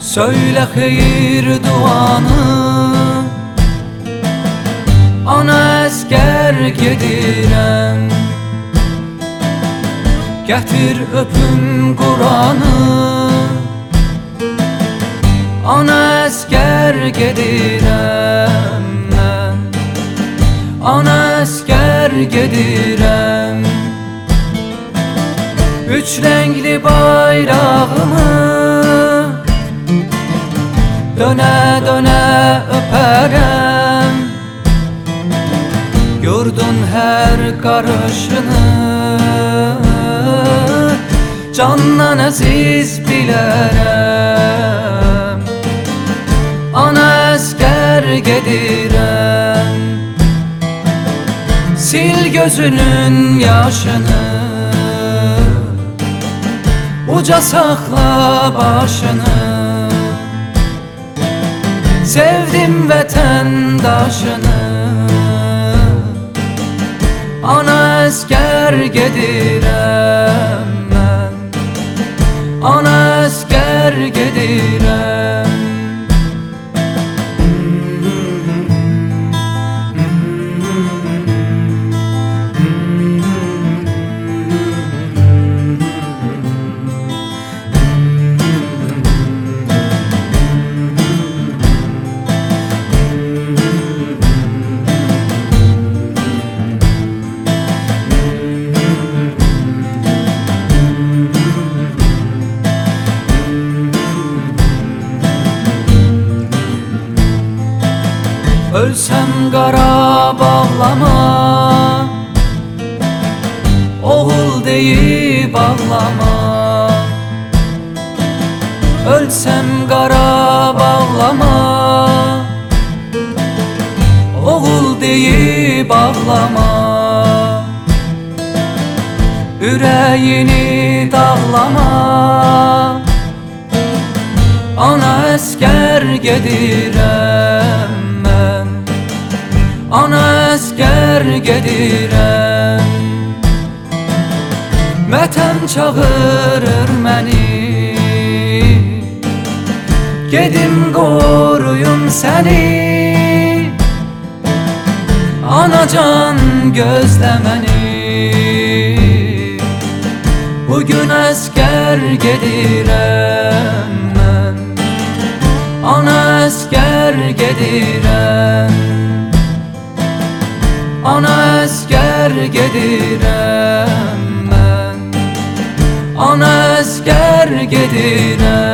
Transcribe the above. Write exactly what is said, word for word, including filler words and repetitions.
Söyle hayır duanı, ana əskər gedirəm. Gətir öpüm Quranı, ana əskər gedirəm mən. Ana əskər gedirəm. Üç rəngli bayrağımı dönə dönə öpərəm. Yurdun hər qarışını candan əziz bilərəm. Ana əskər gedirəm. Sil gözünün yaşını, uca saxla başını. Sevdim vətəndaşını, ana əskər gedirəm mən. Ana əskər gedirəm. Ölsəm qara bağlama, oğul deyib ağlama. Ölsəm qara bağlama, oğul deyib ağlama. Ürəyini dağlama, ana əskər gedirəm mən. Ana əskər gedirəm. Vətən çağırır məni, gedim qoruyum səni. Anacan gözlə məni. Bugün əskər gedirəm mən. Ana əskər gedirəm. Ana əskər gedirəm mən. Ana əskər gedirəm.